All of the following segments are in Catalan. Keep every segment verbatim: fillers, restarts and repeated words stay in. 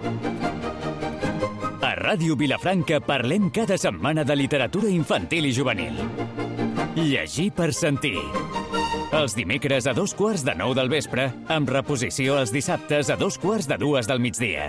A Ràdio Vilafranca parlem cada setmana de literatura infantil i juvenil. Llegir per sentir. Els dimecres a dos quarts de nou del vespre, amb reposició els dissabtes a dos quarts de dues del migdia.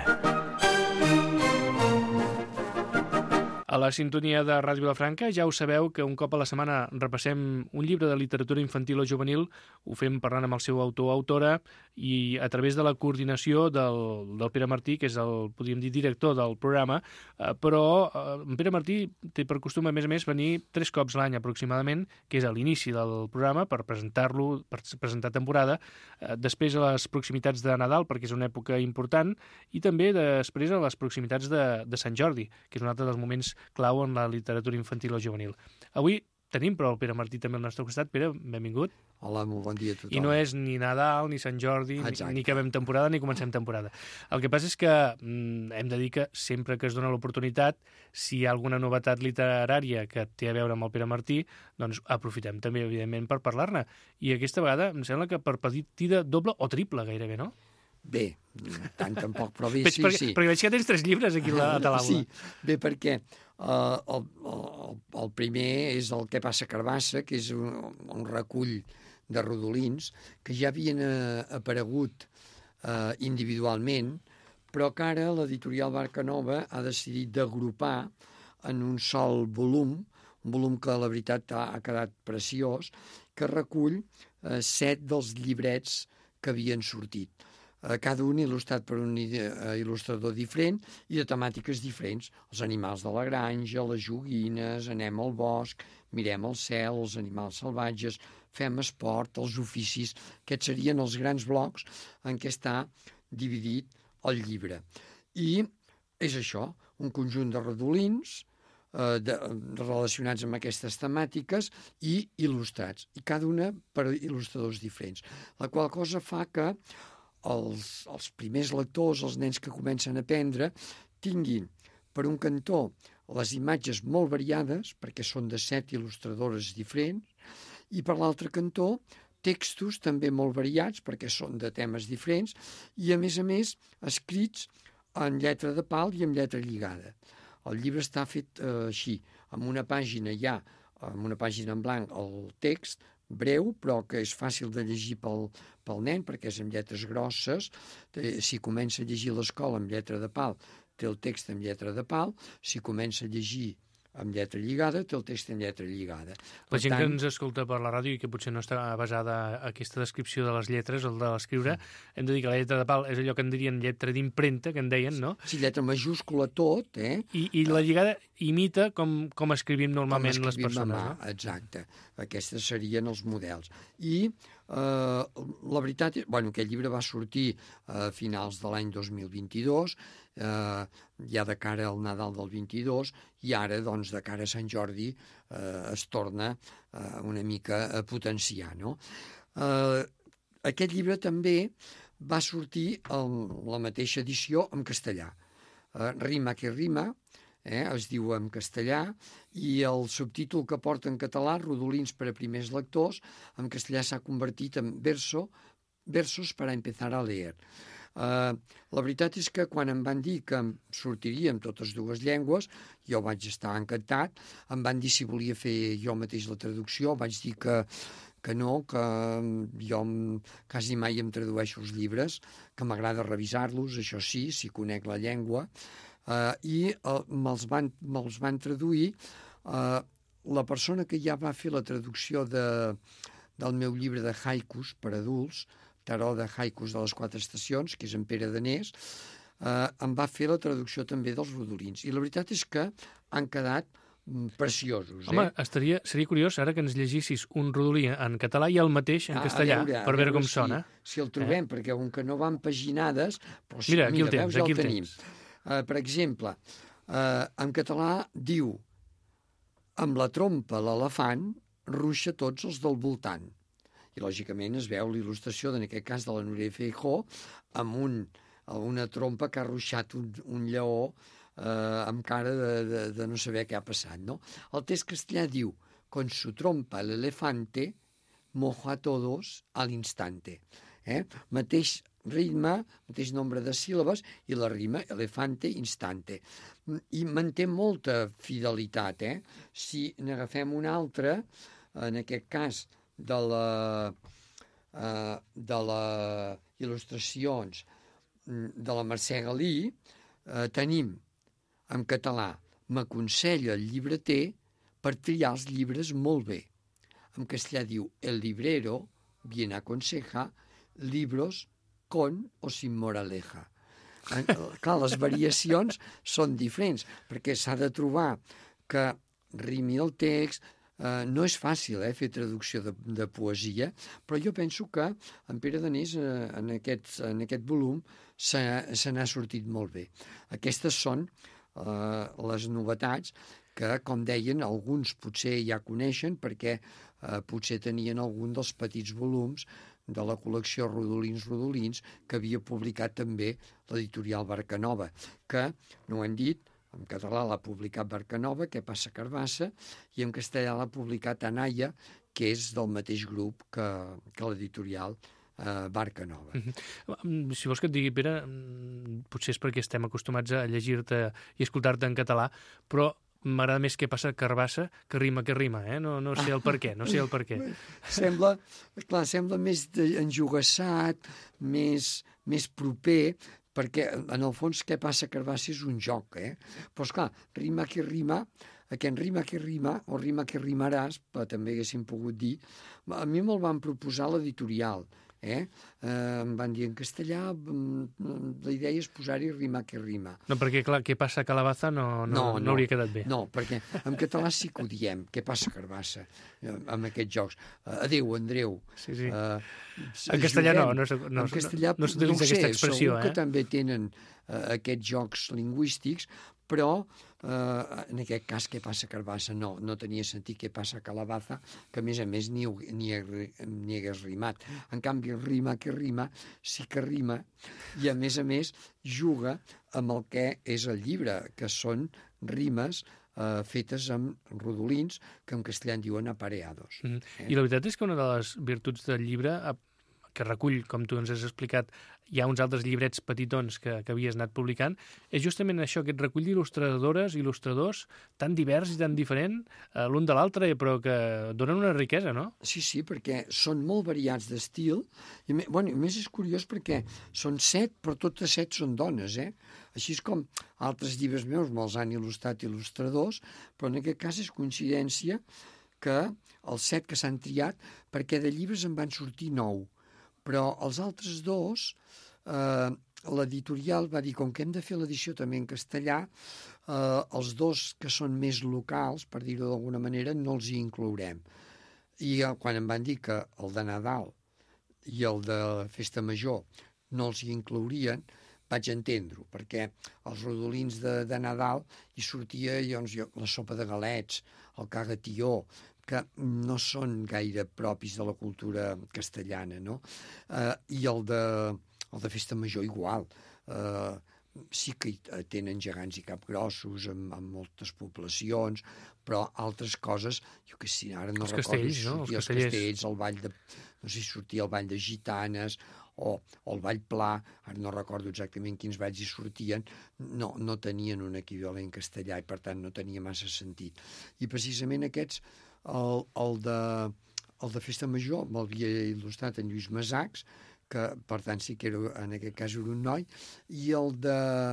A la sintonia de Ràdio Vilafranca ja ho sabeu que un cop a la setmana repassem un llibre de literatura infantil o juvenil, ho fem parlant amb el seu autor o autora i a través de la coordinació del, del Pere Martí, que és el, podríem dir, director del programa, eh, però eh, en Pere Martí té per costum, a més a més, venir tres cops l'any aproximadament, que és a l'inici del programa, per presentar-lo, per presentar temporada, eh, després a les proximitats de Nadal, perquè és una època important, i també després a les proximitats de, de Sant Jordi, que és un altre dels moments clau en la literatura infantil o juvenil. Avui tenim, però, el Pere Martí també al nostre costat. Pere, benvingut. Hola, molt bon dia a tothom. I no és ni Nadal, ni Sant Jordi, ni, ni acabem temporada, ni comencem temporada. El que passa és que mm, hem de dir que sempre que es dona l'oportunitat, si hi ha alguna novetat literària que té a veure amb el Pere Martí, doncs aprofitem també, evidentment, per parlar-ne. I aquesta vegada em sembla que per partida doble o triple, gairebé, no? Bé, tant tampoc, però bé, sí, perquè, sí. Perquè veig que tens tres llibres aquí a l'aula. Sí, bé, perquè uh, el, el, el primer és el Que passa Carbassa, que és un, un recull de rodolins que ja havien uh, aparegut uh, individualment, però que ara l'editorial Barcanova ha decidit d'agrupar en un sol volum, un volum que la veritat ha, ha quedat preciós, que recull uh, set dels llibrets que havien sortit. Cada un il·lustrat per un il·lustrador diferent i de temàtiques diferents. Els animals de la granja, les joguines, anem al bosc, mirem el cel, els animals salvatges, fem esport, els oficis. Aquests serien els grans blocs en què està dividit el llibre. I és això, un conjunt de redolins eh, de, relacionats amb aquestes temàtiques i il·lustrats, i cada una per il·lustradors diferents. La qual cosa fa que Els, els primers lectors, els nens que comencen a aprendre, tinguin, per un cantó, les imatges molt variades, perquè són de set il·lustradores diferents, i per l'altre cantó, textos també molt variats, perquè són de temes diferents, i a més a més, escrits en lletra de pal i en lletra lligada. El llibre està fet eh, així, amb una pàgina ja, amb una pàgina en blanc, el text, breu, però que és fàcil de llegir pel, pel nen, perquè és amb lletres grosses. Si comença a llegir a l'escola amb lletra de pal, té el text amb lletra de pal. Si comença a llegir amb lletra lligada, té el text en lletra lligada. La gent tant... que ens escolta per la ràdio i que potser no està basada a aquesta descripció de les lletres, el de l'escriure, sí. Hem de dir que la lletra de pal és allò que en dirien lletra d'impremta, que en deien, no? Sí, lletra majúscula tot, eh? I, i la lligada imita com, com escrivim normalment com escrivim les persones, mà, no? Exacte. Aquests serien els models. I eh, la veritat és... Bueno, aquest llibre va sortir a finals de l'any dos mil vint-i-dos, eh, ja de cara al Nadal del vint-i-dos, i ara, doncs, de cara a Sant Jordi, eh, es torna eh, una mica a potenciar, no? Eh, aquest llibre també va sortir en la mateixa edició en castellà. Eh, Rima que rima, eh, es diu en castellà, i el subtítol que porta en català, Rodolins per a primers lectors, en castellà s'ha convertit en verso, versos per a empezar a leer. Uh, la veritat és que quan em van dir que sortiria en totes dues llengües, jo vaig estar encantat. Em van dir si volia fer jo mateix la traducció, vaig dir que, que no, que jo quasi mai em tradueixo els llibres, que m'agrada revisar-los, això sí, si conec la llengua, uh, i uh, me'ls van, me'ls van traduir. Uh, la persona que ja va fer la traducció de, del meu llibre de haikus per adults, Taró de haikus de les quatre estacions, que és en Pere Danés, eh, em va fer la traducció també dels rodolins. I la veritat és que han quedat mm, preciosos. Home, eh? estaria, seria curiós ara que ens llegissis un rodolí en català i el mateix en Ah, castellà, veure, per veure veure com si, sona. Si el trobem, eh? Perquè on que no van paginades... Però si, mira, aquí mira, el tens, veus, ja aquí el el tenim. tens. Uh, per exemple, uh, en català diu: amb la trompa l'elefant ruixa tots els del voltant. I, lògicament, es veu l'il·lustració, en aquest cas, de la Núria Feijó, amb un, una trompa que ha ruixat un, un lleó eh, amb cara de, de, de no saber què ha passat, no? El text castellà diu: con su trompa el elefante mojo a todos al instante. Eh? Mateix, ritme, mateix nombre de síl·labes, i la rima elefante instante. I manté molta fidelitat, eh? Si n'agafem una altra, en aquest cas de la, uh, de la il·lustracions de la Mercè Galí, uh, tenim en català m'aconsella el llibreter per triar els llibres molt bé. En castellà diu el librero bien aconseja libros con o sin moraleja. En, clar, les variacions són diferents, perquè s'ha de trobar que rimi el text. Uh, no és fàcil eh, fer traducció de, de poesia, però jo penso que en Pere Danés uh, en, aquest, en aquest volum se, se n'ha sortit molt bé. Aquestes són uh, les novetats que, com deien, alguns potser ja coneixen perquè uh, potser tenien algun dels petits volums de la col·lecció Rodolins Rodolins que havia publicat també l'editorial Barcanova, que, no ho hem dit, en català l'ha publicat Barcanova, Què passa Carbassa, i en castellà l'ha publicat Anaya, que és del mateix grup que, que l'editorial eh, Barcanova. Mm-hmm. Si vols que et digui, Pere, potser és perquè estem acostumats a llegir-te i escoltar-te en català, però m'agrada més Què passa Carbassa que rima que rima, eh? No, no sé el per què, no sé el per què. Sembla, clar, sembla més enjogassat, més, més proper, perquè, en el fons, Què passa Carbassa és un joc, eh? Però, esclar, rima que rima, aquest rima que rima, o rima que rimaràs, però també haguéssim pogut dir, a mi me'l van proposar l'editorial, eh? eh? Em van dir en castellà, la idea és posar-hi rima que rima. No, perquè, clar, Què passa Calabaza no, no, no, no, no hauria quedat bé. No, perquè en català sí que ho diem, Què passa Carbassa, amb aquests jocs. Adéu, Andreu. Sí, sí. Uh, en castellà no, no, no, en castellà, no, no s'utilitza no sé, aquesta expressió. Segur eh? que també tenen uh, aquests jocs lingüístics, però eh, en aquest cas Què passa Carbassa no, no tenia sentit Què passa Calabaza, que a més a més ni, ni, ni hagués rimat. En canvi, rima que rima sí que rima, i a més a més juga amb el que és el llibre, que són rimes eh, fetes amb rodolins, que en castellà en diuen apareados. Mm. Eh? I la veritat és que una de les virtuts del llibre, que recull, com tu ens has explicat, hi ha uns altres llibrets petitons que, que havies anat publicant, és justament això, aquest recull d'il·lustradores, il·lustradors, tan divers i tan diferent eh, l'un de l'altre, però que donen una riquesa, no? Sí, sí, perquè són molt variats d'estil, i bueno, a més és curiós perquè són set, però totes set són dones, eh? Així és com altres llibres meus me'ls han il·lustrat il·lustradors, però en aquest cas és coincidència que els set que s'han triat, perquè de llibres en van sortir nou, però els altres dos, eh, l'editorial va dir, com que hem de fer l'edició també en castellà, eh, els dos que són més locals, per dir-ho d'alguna manera, no els hi inclourem. I eh, quan em van dir que el de Nadal i el de Festa Major no els hi inclourien, vaig entendre-ho, perquè els rodolins de, de Nadal hi sortia doncs, la sopa de galets, el cagatió, que no són gaire propis de la cultura castellana, no? Eh, I el de, el de Festa Major igual. Eh, sí que hi tenen gegants i capgrossos amb, amb moltes poblacions, però altres coses, jo que sí, ara no els recordo castells, si no? sortia els castells, el ball de, no sé si sortia el ball de gitanes o, o el ball pla, ara no recordo exactament quins balls hi sortien, no, no tenien un equivalent castellà i per tant no tenia massa sentit. I precisament aquests, el, el, de, el de Festa Major m'havia il·lustrat en Lluís Masacs, que per tant sí que era, en aquest cas era un noi, i el de,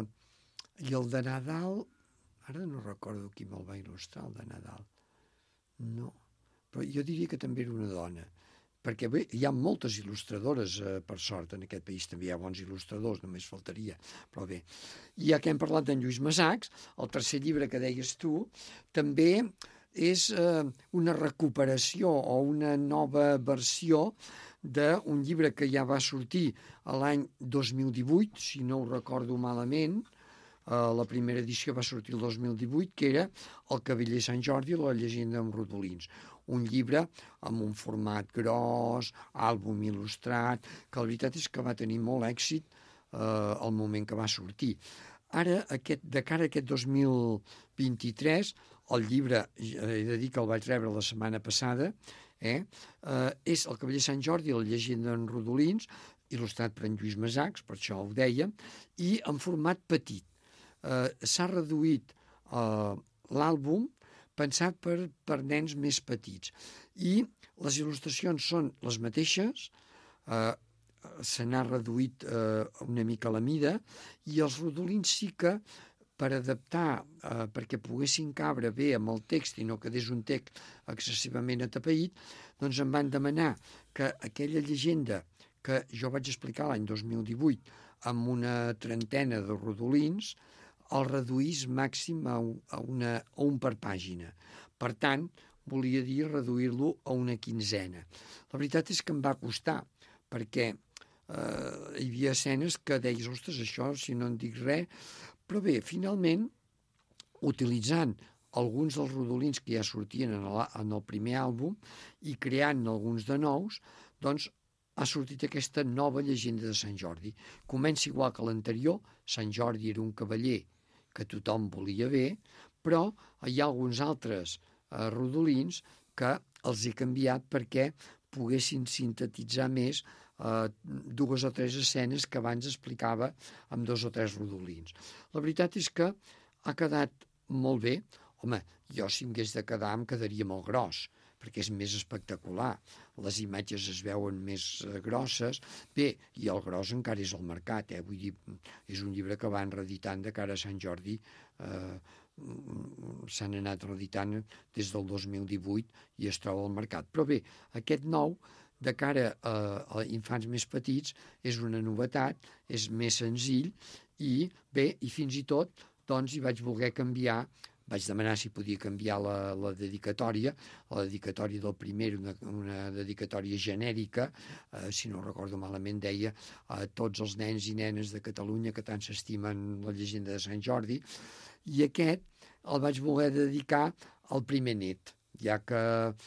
i el de Nadal, ara no recordo qui me'l va il·lustrar, el de Nadal. No, però jo diria que també era una dona, perquè bé, hi ha moltes il·lustradores, eh, per sort, en aquest país també hi ha bons il·lustradors, només faltaria, però bé. I ja que hem parlat d'en Lluís Masacs, el tercer llibre que deies tu, també és eh, una recuperació o una nova versió d'un llibre que ja va sortir l'any dos mil divuit, si no ho recordo malament. Eh, la primera edició va sortir el dos mil divuit, que era El cavaller Sant Jordi, la llegenda amb rodolins. Un llibre amb un format gros, àlbum il·lustrat, que la veritat és que va tenir molt èxit eh, al moment que va sortir. Ara, aquest, de cara a aquest dos mil vint-i-tres, el llibre, he de dir que el vaig rebre la setmana passada, eh, eh, és El cavaller Sant Jordi, la llegenda en rodolins, il·lustrat per en Lluís Masachs, per això ho dèiem, i en format petit. Eh, S'ha reduït eh, l'àlbum pensat per, per nens més petits. I les il·lustracions són les mateixes, eh, se n'ha reduït eh, una mica la mida, i els rodolins sí que, per adaptar, eh, perquè poguessin cabre bé amb el text i no quedés un text excessivament atapeït, doncs em van demanar que aquella llegenda que jo vaig explicar l'any dos mil divuit amb una trentena de rodolins, el reduís màxim a, a, una, a un per pàgina. Per tant, volia dir reduir-lo a una quinzena. La veritat és que em va costar, perquè eh, hi havia escenes que deies, ostres, això, si no en dic res... Però bé, finalment, utilitzant alguns dels rodolins que ja sortien en el, en el primer àlbum i creant alguns de nous, doncs ha sortit aquesta nova llegenda de Sant Jordi. Comença igual que l'anterior, Sant Jordi era un cavaller que tothom volia bé, però hi ha alguns altres eh, rodolins que els he canviat perquè poguessin sintetitzar més eh, dues o tres escenes que abans explicava amb dos o tres rodolins. La veritat és que ha quedat molt bé. Home, jo si em hagués de quedar em quedaria molt gros, perquè és més espectacular. Les imatges es veuen més eh, grosses. Bé, i el gros encara és al mercat, eh? Vull dir, és un llibre que van reeditant de cara a Sant Jordi, eh, s'han anat reeditant des del dos mil divuit i es troba al mercat. Però bé, aquest nou, de cara a, a infants més petits, és una novetat, és més senzill i bé, i fins i tot doncs hi vaig voler canviar. Vaig demanar si podia canviar la, la dedicatòria. La dedicatòria del primer era una, una dedicatòria genèrica, eh, si no recordo malament deia a tots els nens i nenes de Catalunya que tant s'estimen la llegenda de Sant Jordi, i aquest el vaig voler dedicar al primer net, ja que,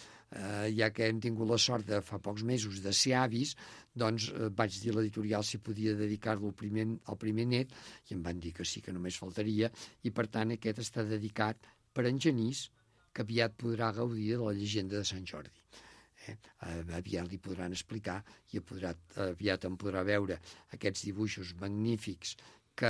eh, ja que hem tingut la sort de fa pocs mesos de ser avis, doncs eh, vaig dir a l'editorial si podia dedicar-lo al primer, al primer net, i em van dir que sí, que només faltaria, i per tant aquest està dedicat per en Genís, que aviat podrà gaudir de la llegenda de Sant Jordi. Eh? Aviat li podran explicar i podrà, aviat em podrà veure aquests dibuixos magnífics que,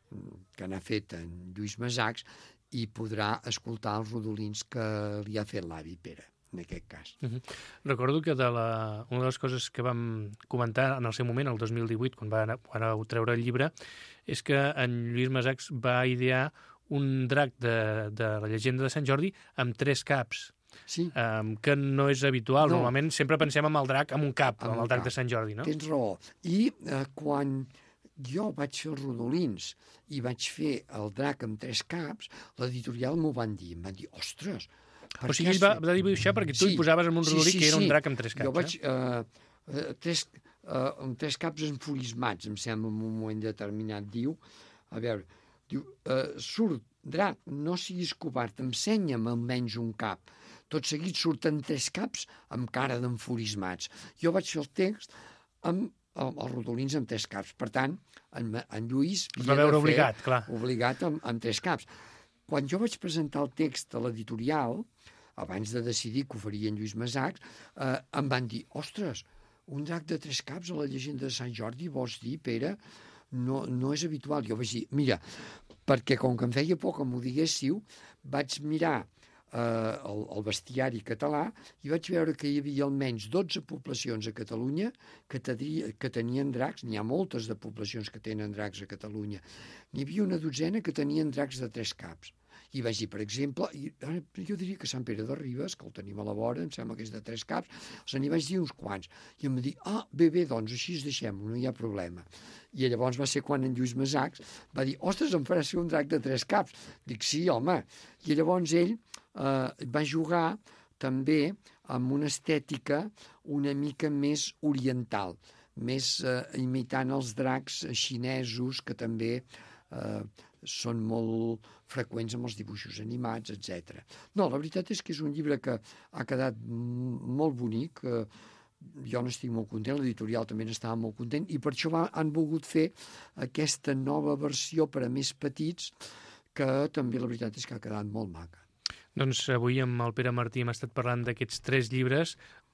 que n'ha fet en Lluís Masachs i podrà escoltar els rodolins que li ha fet l'avi Pere, en aquest cas. Uh-huh. Recordo que de la, una de les coses que vam comentar en el seu moment, el dos mil divuit, quan va, quan va treure el llibre, és que en Lluís Masachs va idear un drac de, de la llegenda de Sant Jordi amb tres caps. Sí. Um, que no és habitual. No. Normalment sempre pensem en el drac amb un cap, amb, amb el drac cap de Sant Jordi, no? Tens raó. I eh, quan jo vaig fer els rodolins i vaig fer el drac amb tres caps, l'editorial m'ho van dir. Em van dir, ostres... O sigui, ell va, va dibuixar perquè tu sí, hi posaves en un rodolí sí, sí, que era un drac amb tres caps. Jo vaig... Eh? Eh, tres, eh, amb tres caps enfurismats, em sembla, en un moment determinat. Diu, a veure, diu, eh, surt drac, no siguis covard, ensenya'm almenys un cap. Tot seguit surten tres caps amb cara d'enfurismats. Jo vaig fer el text amb els rodolins amb tres caps. Per tant, en, en Lluís va veure obligat, clar. Obligat amb, amb tres caps. Quan jo vaig presentar el text a l'editorial, abans de decidir que ho faria en Lluís Masachs, eh, em van dir, ostres, un drac de tres caps a la llegenda de Sant Jordi, vols dir, Pere? No, no és habitual. Jo vaig dir, mira, perquè com que em feia por que m'ho diguéssiu, vaig mirar eh, el, el bestiari català i vaig veure que hi havia almenys dotze poblacions a Catalunya que, tenia, que tenien dracs. N'hi ha moltes de poblacions que tenen dracs a Catalunya. N'hi havia una dotzena que tenien dracs de tres caps. I vaig dir, per exemple, i, jo diria que Sant Pere de Ribes, que el tenim a la vora, em sembla que és de tres caps, se n'hi vaig dir uns quants. I em va dir, ah, bé, bé, doncs així es deixem-ho, no hi ha problema. I llavors va ser quan en Lluís Masachs va dir, ostres, em faràs fer un drac de tres caps. Dic, sí, home. I llavors ell eh, va jugar també amb una estètica una mica més oriental, més eh, imitant els dracs xinesos que també eh, són molt freqüents amb els dibuixos animats, etcètera. No, la veritat és que és un llibre que ha quedat molt bonic. Jo n'estic molt content, l'editorial també n'estava molt content, i per això han volgut fer aquesta nova versió per a més petits, que també la veritat és que ha quedat molt maca. Doncs avui amb el Pere Martí hem estat parlant d'aquests tres llibres.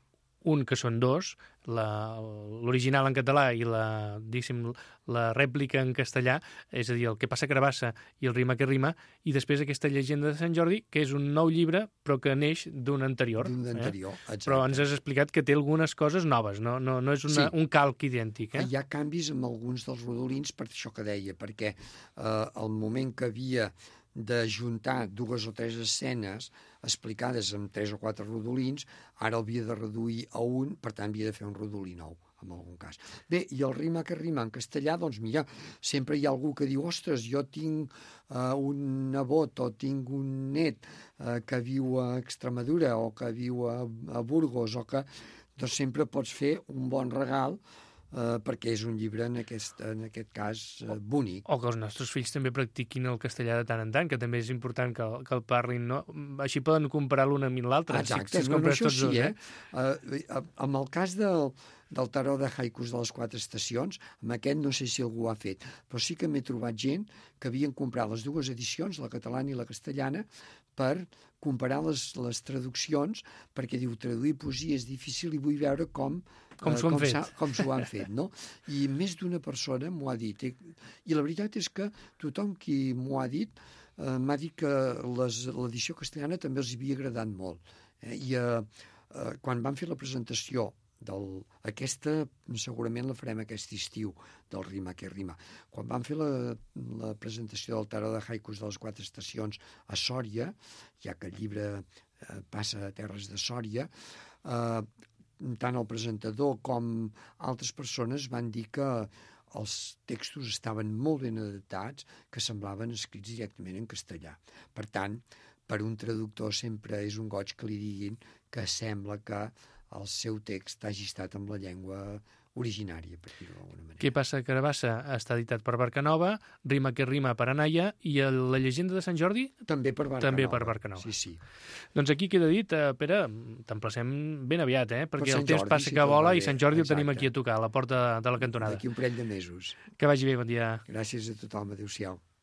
un que són dos, l'original en català i la, diguéssim, la rèplica en castellà, és a dir, el que passa a Carabassa i el rima que rima, i després aquesta llegenda de Sant Jordi, que és un nou llibre, però que neix d'un anterior. D'un anterior, eh? exacte. Però ens has explicat que té algunes coses noves, no, no, no és una, sí. un calc idèntic. Eh? Hi ha canvis amb alguns dels rodolins per això que deia, perquè eh, el moment que havia de juntar dues o tres escenes explicades amb tres o quatre rodolins, ara havia de reduir a un, per tant havia de fer un rodolí nou, en algun cas. Bé, i el rima que rima en castellà, doncs mira, sempre hi ha algú que diu, ostres, jo tinc uh, un nebot o tinc un net uh, que viu a Extremadura o que viu a, a Burgos, o que doncs sempre pots fer un bon regal Uh, perquè és un llibre, en aquest, en aquest cas, uh, bonic. O que els nostres fills també practiquin el castellà de tant en tant, que també és important que, que el parlin, no? Així poden comparar l'un amb l'altre. Exacte, si, si no, no, això tots sí, dos, eh? eh? Uh, amb el cas del, del tarot de haikus de les quatre estacions, amb aquest no sé si algú ho ha fet, però sí que m'he trobat gent que havien comprat les dues edicions, la catalana i la castellana, per comparar les, les traduccions, perquè diu, traduir poesia és difícil i vull veure com Com s'ho han com fet. Com s'ho han fet, no? I més d'una persona m'ho ha dit. I la veritat és que tothom qui m'ho ha dit eh, m'ha dit que l'edició castellana també els havia agradat molt. Eh? I eh, eh, quan van fer la presentació del, aquesta segurament la farem aquest estiu, del Rima que rima. Quan van fer la, la presentació del tarot de haikus de les quatre estacions a Sòria, ja que el llibre eh, passa a terres de Sòria, eh, tant el presentador com altres persones van dir que els textos estaven molt ben adaptats, que semblaven escrits directament en castellà. Per tant, per un traductor sempre és un goig que li diguin que sembla que el seu text hagi estat amb la llengua originària, per dir-ho d'alguna manera. Què passa a Carabassa està editat per Barcanova, Rima que rima per Anaya, i el, la llegenda de Sant Jordi? També per Barcanova. També per Barcanova. Sí, sí. Doncs aquí queda dit, eh, Pere, t'emplacem ben aviat, eh? Perquè per el temps Jordi, passa si que vola i bé. Sant Jordi Exacte. el tenim aquí a tocar, a la porta de la cantonada. D'aquí un parell de mesos. Que vagi bé, bon dia. Gràcies a tothom, adéu-siau.